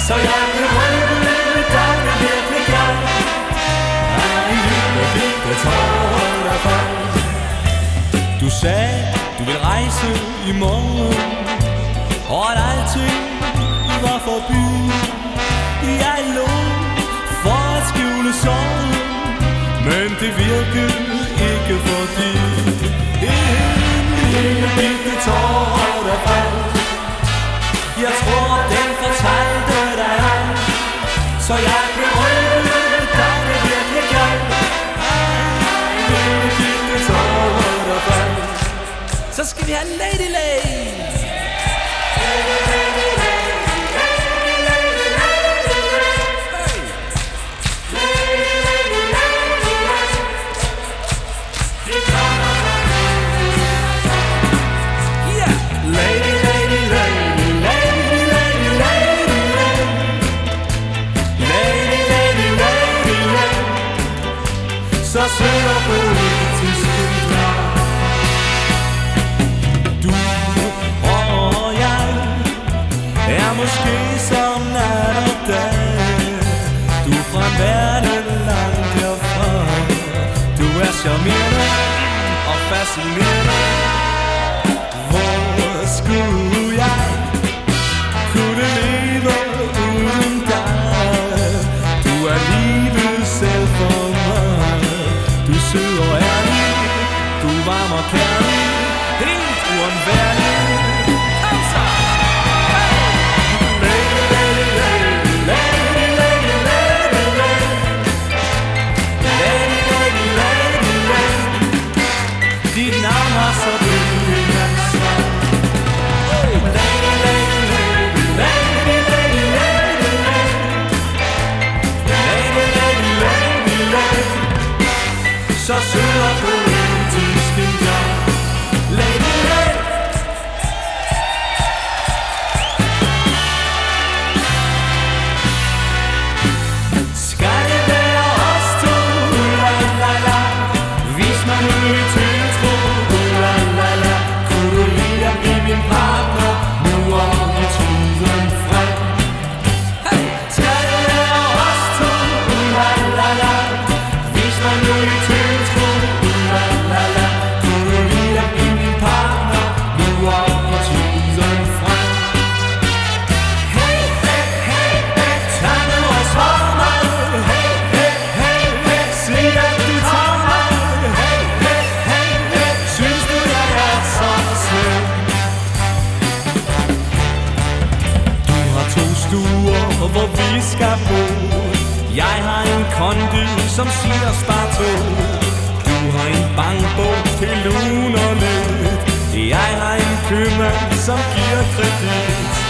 så jeg kan røbe dig det virkelig gør. Ej, lille bitte tårer der faldt. Du sagde, du vil rejse i morgen, og at alting var forbi. Jeg lå for at skjule sorgen, men det virkede ikke fordi en lille bitte tårer der faldt. Jeg tror den fortalte dig alt, så jeg kan røbe dig det virkelig gør. En lille bitte tårer der faldt. Så skal vi have Lady Lady. Så synger poetisk klar. Du og jeg er måske som nat og dag. Du er fra en verden langt herfra. Du er charmerende og fascinerende. Hvor skulle jeg kunne leve uden dig? Du er livet selv for mig. Du er sød og ærlig, du er varm og kærlig, helt uundværlig. Kom så! Lady, lady, lady, lady, lady, lady, lady. Lady, lady, lady, lady. Dit navn har så blivet en sang. Lady, lady, lady, lady, lady, lady, lady. Lady, lady, lady, lady. Så sød og poetisk en gang. Lady Lady. Skal det være os to? La la la. Vis mig nu i tiltro. La la la. Kunne du lide at blive min partner nu og i tiden frem? Hey! Skal det være os to? La la la. Vis mig nu i tiltro. Hvor vi skal bo. Jeg har en kondi, som siger start to. Du har en bankbog til lun og nød. Jeg har en købmand, som giver kredit.